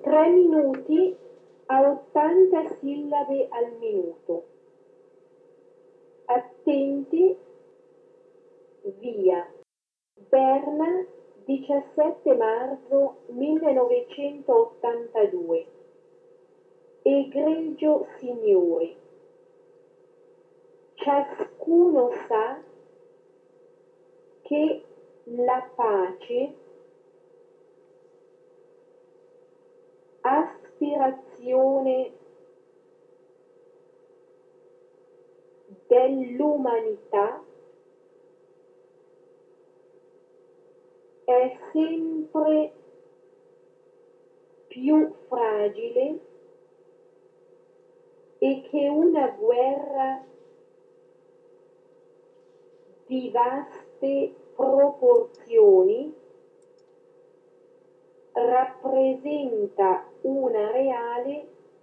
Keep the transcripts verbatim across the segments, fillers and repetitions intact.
tre minuti a ottanta sillabe al minuto. Attenti, via. Berna, diciassette marzo millenovecentottantadue. Egregio signori, ciascuno sa che la pace, aspirazione dell'umanità, è sempre più fragile e che una guerra di vaste proporzioni rappresenta una reale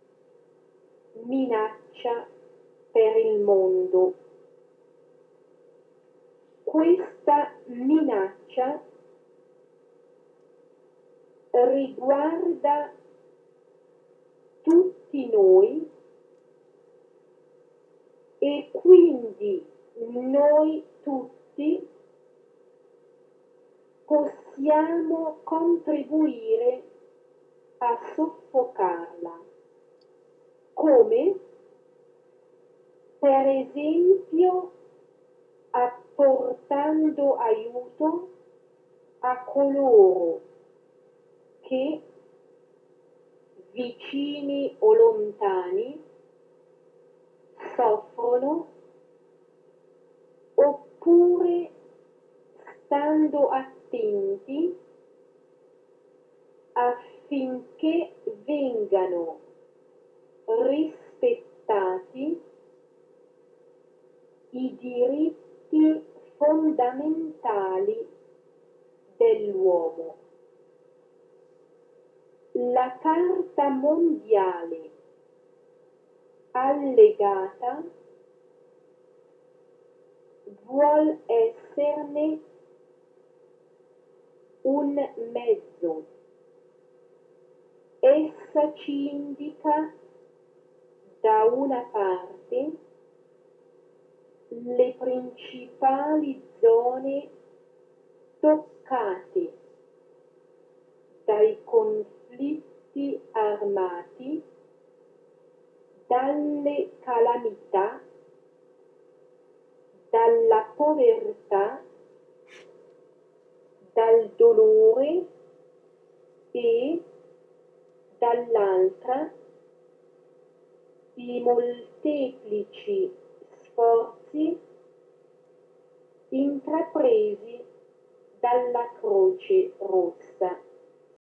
minaccia per il mondo. Questa minaccia riguarda tutti noi e quindi noi tutti possiamo contribuire a soffocarla, come per esempio apportando aiuto a coloro che, vicini o lontani, soffrono, oppure stando attenti affinché vengano rispettati i diritti fondamentali dell'uomo. La Carta Mondiale allegata vuol esserne un mezzo. Essa ci indica da una parte le principali zone toccate dai conflitti armati, dalle calamità, dalla povertà, dal dolore e dall'altra i molteplici sforzi intrapresi dalla Croce Rossa.